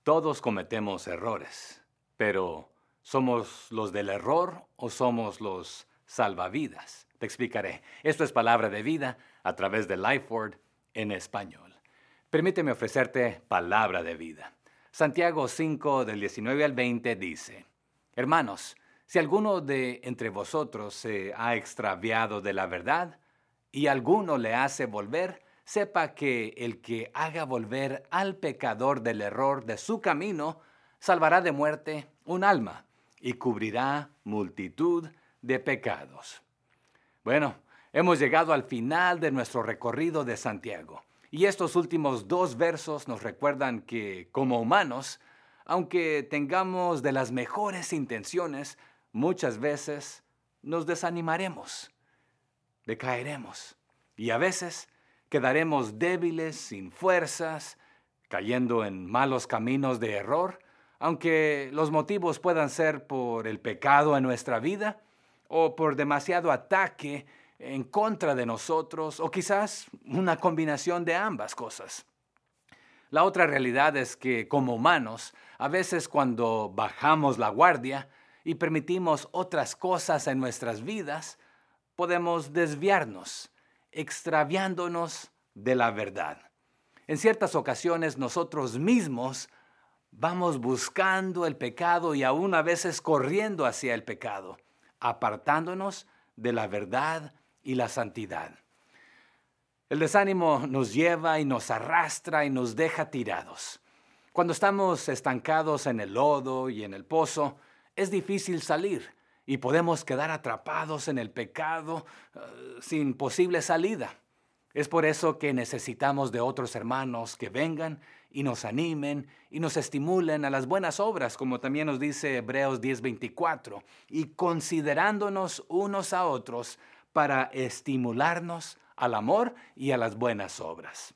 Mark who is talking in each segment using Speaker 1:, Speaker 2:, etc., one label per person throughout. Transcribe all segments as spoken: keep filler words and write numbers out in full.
Speaker 1: Todos cometemos errores, pero ¿somos los del error o somos los salvavidas? Te explicaré. Esto es Palabra de Vida a través de Lifeword en español. Permíteme ofrecerte Palabra de Vida. Santiago cinco, del diecinueve al veinte dice: Hermanos, si alguno de entre vosotros se ha extraviado de la verdad y alguno le hace volver, sepa que el que haga volver al pecador del error de su camino, salvará de muerte un alma y cubrirá multitud de pecados. Bueno, hemos llegado al final de nuestro recorrido de Santiago. Y estos últimos dos versos nos recuerdan que, como humanos, aunque tengamos de las mejores intenciones, muchas veces nos desanimaremos, decaeremos y a veces quedaremos débiles, sin fuerzas, cayendo en malos caminos de error, aunque los motivos puedan ser por el pecado en nuestra vida o por demasiado ataque en contra de nosotros, o quizás una combinación de ambas cosas. La otra realidad es que, como humanos, a veces cuando bajamos la guardia y permitimos otras cosas en nuestras vidas, podemos desviarnos, extraviándonos de la verdad. En ciertas ocasiones nosotros mismos vamos buscando el pecado y aún a veces corriendo hacia el pecado, apartándonos de la verdad y la santidad. El desánimo nos lleva y nos arrastra y nos deja tirados. Cuando estamos estancados en el lodo y en el pozo, es difícil salir y podemos quedar atrapados en el pecado uh, sin posible salida. Es por eso que necesitamos de otros hermanos que vengan y nos animen y nos estimulen a las buenas obras, como también nos dice Hebreos diez veinticuatro, y considerándonos unos a otros para estimularnos al amor y a las buenas obras.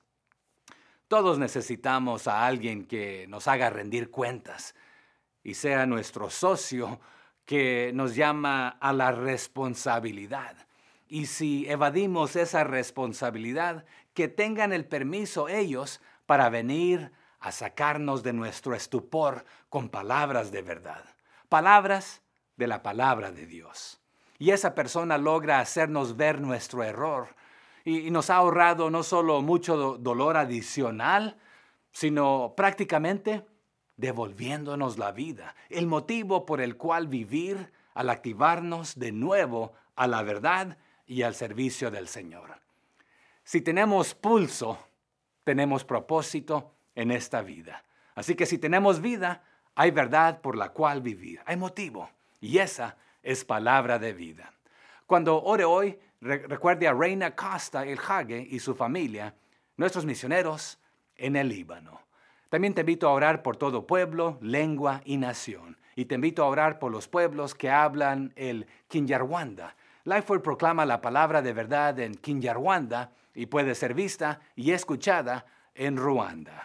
Speaker 1: Todos necesitamos a alguien que nos haga rendir cuentas y sea nuestro socio que nos llama a la responsabilidad. Y si evadimos esa responsabilidad, que tengan el permiso ellos para venir a sacarnos de nuestro estupor con palabras de verdad, palabras de la palabra de Dios. Y esa persona logra hacernos ver nuestro error y, y nos ha ahorrado no solo mucho do- dolor adicional, sino prácticamente devolviéndonos la vida, el motivo por el cual vivir al activarnos de nuevo a la verdad y al servicio del Señor. Si tenemos pulso, tenemos propósito en esta vida. Así que si tenemos vida, hay verdad por la cual vivir, hay motivo, y esa es palabra de vida. Cuando ore hoy, re- recuerde a Reina Costa El Hage y su familia, nuestros misioneros en el Líbano. También te invito a orar por todo pueblo, lengua y nación. Y te invito a orar por los pueblos que hablan el Kinyarwanda. Lifeword proclama la palabra de verdad en Kinyarwanda y puede ser vista y escuchada en Ruanda.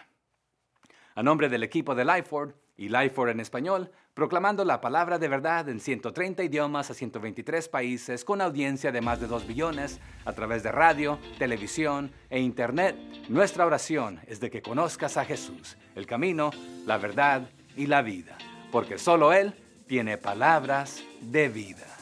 Speaker 1: A nombre del equipo de Lifeword y Lifeword en español, proclamando la palabra de verdad en ciento treinta idiomas a ciento veintitrés países con audiencia de más de dos billones a través de radio, televisión e internet, nuestra oración es de que conozcas a Jesús, el camino, la verdad y la vida, porque solo Él tiene palabras de vida.